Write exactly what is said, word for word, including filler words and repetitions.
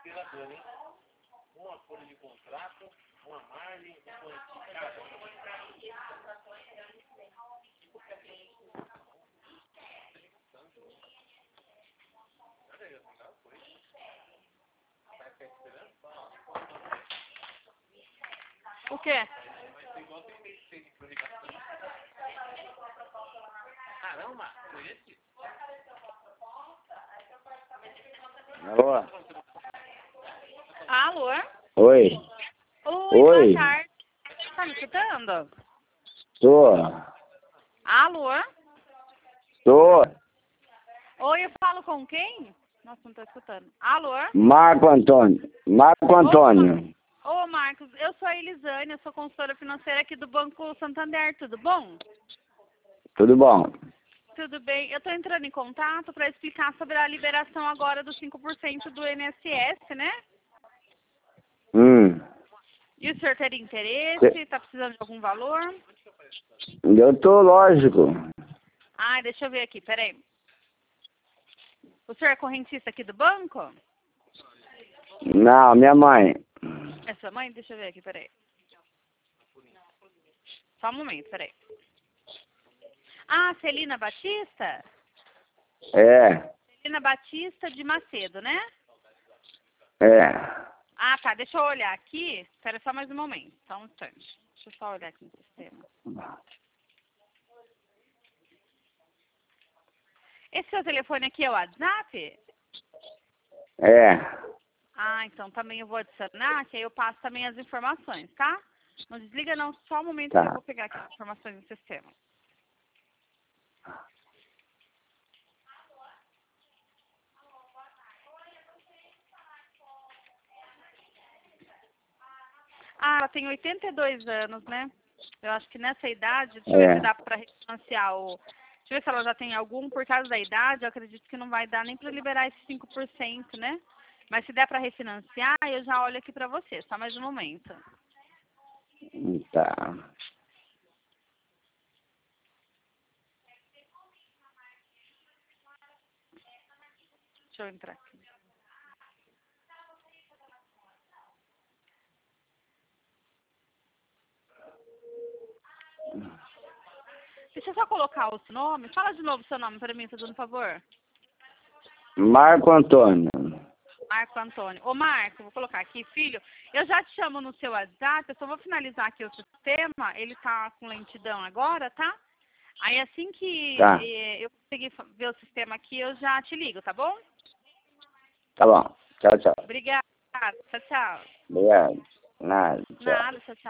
operador, hein? Uma folha de contrato, uma margem, um quantificado. O quê? Caramba, foi esse? Alô? Alô? Oi. Oi, Oi. boa tarde. Tá me escutando? Tô. Alô? Tô. Oi, eu falo com quem? Nossa, não tô escutando. Alô? Marco Antônio. Marco Antônio. Ô, Marcos, eu sou a Elisane, eu sou consultora financeira aqui do Banco Santander, tudo bom? Tudo bom? Tudo bem. Eu tô entrando em contato para explicar sobre a liberação agora dos cinco por cento do I N S S, né? Hum. E o senhor teria interesse? Tá precisando de algum valor? Eu tô, lógico. Ah, deixa eu ver aqui, peraí. O senhor é correntista aqui do banco? Não, minha mãe. É sua mãe? Deixa eu ver aqui, peraí. Só um momento, peraí. Ah, Celina Batista? É. Celina Batista de Macedo, né? É. Ah, tá. Deixa eu olhar aqui. Espera só mais um momento. Só um instante. Deixa eu só olhar aqui no sistema. Esse seu telefone aqui é o WhatsApp? É. Ah, então também eu vou adicionar, que aí eu passo também as informações, tá? Não desliga não, só um momento Tá. que eu vou pegar aqui as informações no sistema. Ah, ela tem oitenta e dois anos, né? Eu acho que nessa idade, deixa eu ver É. se dá pra refinanciar o... Deixa eu ver se ela já tem algum, por causa da idade, eu acredito que não vai dar nem pra liberar esses cinco por cento, né? Mas se der pra refinanciar, eu já olho aqui pra você, só mais um momento. Tá. Deixa eu entrar aqui. Deixa eu só colocar o seu nome. Fala de novo o seu nome pra mim, fazendo um favor. Marco Antônio. Marco Antônio. Ô, Marco, vou colocar aqui, filho. Eu já te chamo no seu WhatsApp, eu só vou finalizar aqui o sistema. Ele tá com lentidão agora, tá? Aí assim que Tá. eh, eu conseguir fa- ver o sistema aqui, eu já te ligo, tá bom? Tá bom. Tchau, tchau. Obrigada. Tchau, tchau. Obrigado. Nada. Tchau. Nada, tchau, tchau.